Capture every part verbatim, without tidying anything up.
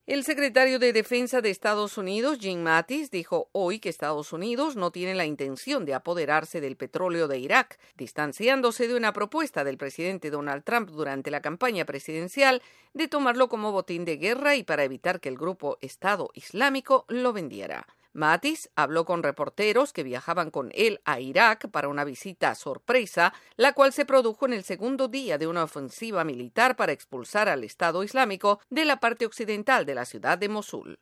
El secretario de Defensa de Estados Unidos, Jim Mattis, dijo hoy que Estados Unidos no tiene la intención de apoderarse del petróleo de Irak, distanciándose de una propuesta del presidente Donald Trump durante la campaña presidencial de tomarlo como botín de guerra y para evitar que el grupo Estado Islámico lo vendiera. Mattis habló con reporteros que viajaban con él a Irak para una visita sorpresa, la cual se produjo en el segundo día de una ofensiva militar para expulsar al Estado Islámico de la parte occidental de la ciudad de Mosul.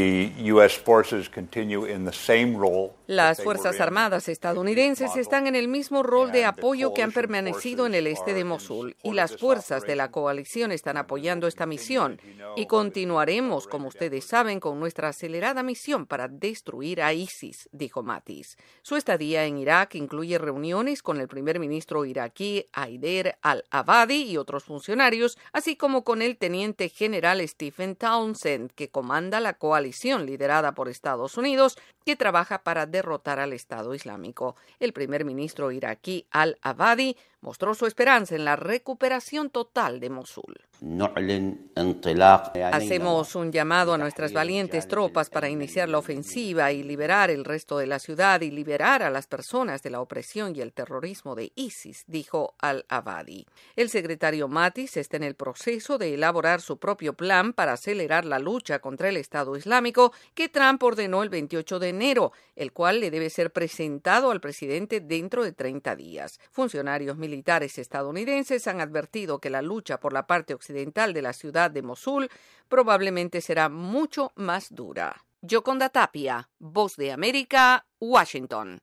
Las Fuerzas Armadas estadounidenses están en el mismo rol de apoyo que han permanecido en el este de Mosul, y las fuerzas de la coalición están apoyando esta misión, y continuaremos, como ustedes saben, con nuestra acelerada misión para destruir a ISIS, dijo Mattis. Su estadía en Irak incluye reuniones con el primer ministro iraquí Haider al-Abadi y otros funcionarios, así como con el teniente general Stephen Townsend, que comanda la coalición liderada por Estados Unidos que trabaja para derrotar al Estado Islámico. El primer ministro iraquí al-Abadi mostró su esperanza en la recuperación total de Mosul. Hacemos un llamado a nuestras valientes tropas para iniciar la ofensiva y liberar el resto de la ciudad y liberar a las personas de la opresión y el terrorismo de ISIS, dijo al-Abadi. El secretario Mattis está en el proceso de elaborar su propio plan para acelerar la lucha contra el Estado Islámico que Trump ordenó el veintiocho de enero, el cual le debe ser presentado al presidente dentro de treinta días. Funcionarios militares estadounidenses han advertido que la lucha por la parte occidental de la ciudad de Mosul probablemente será mucho más dura. Yoconda Tapia, Voz de América, Washington.